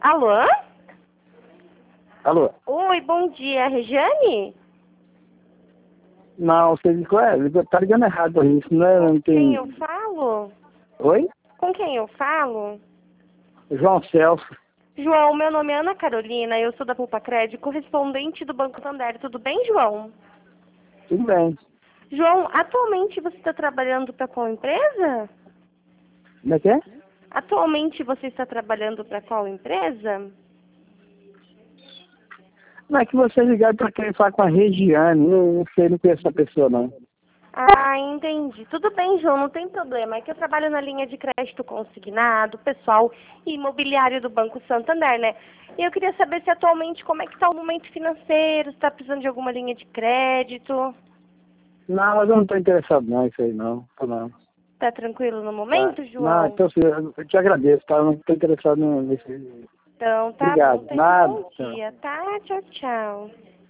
Alô? Alô? Oi, bom dia, Regiane? Não, você tá ligando errado aí, isso não é, não Com quem tem... eu falo? Oi? Com quem eu falo? João Celso. João, meu nome é Ana Carolina, eu sou da Poupa Crédito, correspondente do Banco Santander. Tudo bem, João? Tudo bem. João, atualmente você está trabalhando para qual empresa? Como é que é? Atualmente você está trabalhando para qual empresa? Não é que você ligar para querer falar com a Regiane, eu não sei, não conheço essa pessoa não. Ah, entendi. Tudo bem, João, não tem problema. É que eu trabalho na linha de crédito consignado, pessoal e imobiliário do Banco Santander, né? E eu queria saber se atualmente como é que está o momento financeiro, se está precisando de alguma linha de crédito. Não, mas eu não estou interessado não, isso aí não. Não. Tá tranquilo no Tá. momento, Não, João? então assim, eu te agradeço, tá? Eu não estou interessado nisso. Então, tá bom. Obrigado. Tenha um Nada. bom Tchau. dia, tá? Tchau, tchau.